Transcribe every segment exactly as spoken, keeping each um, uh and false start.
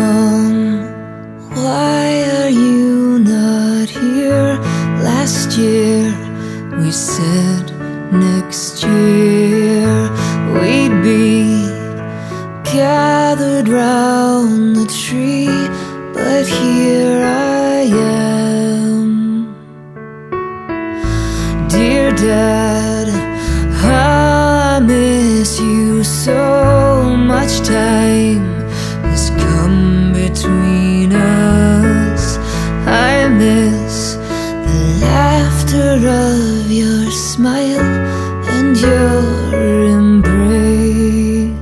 Mom, why are you not here? Last year we said next year we'd be gathered round the tree, but here I am. Dear Dad, I miss you so much. Time has come between us. I miss the laughter of your smile and your embrace.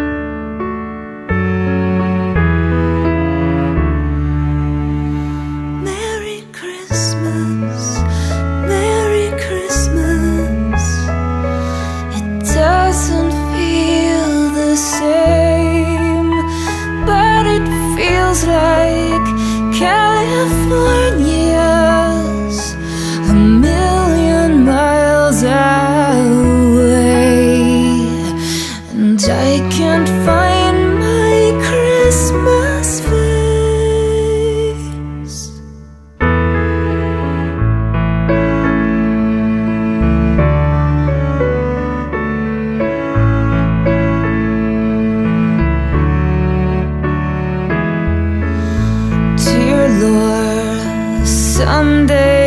Merry Christmas, Merry Christmas. It doesn't feel the same, but it feels like California's a million miles away, and I can't find my Christmas face. Dear Lord, someday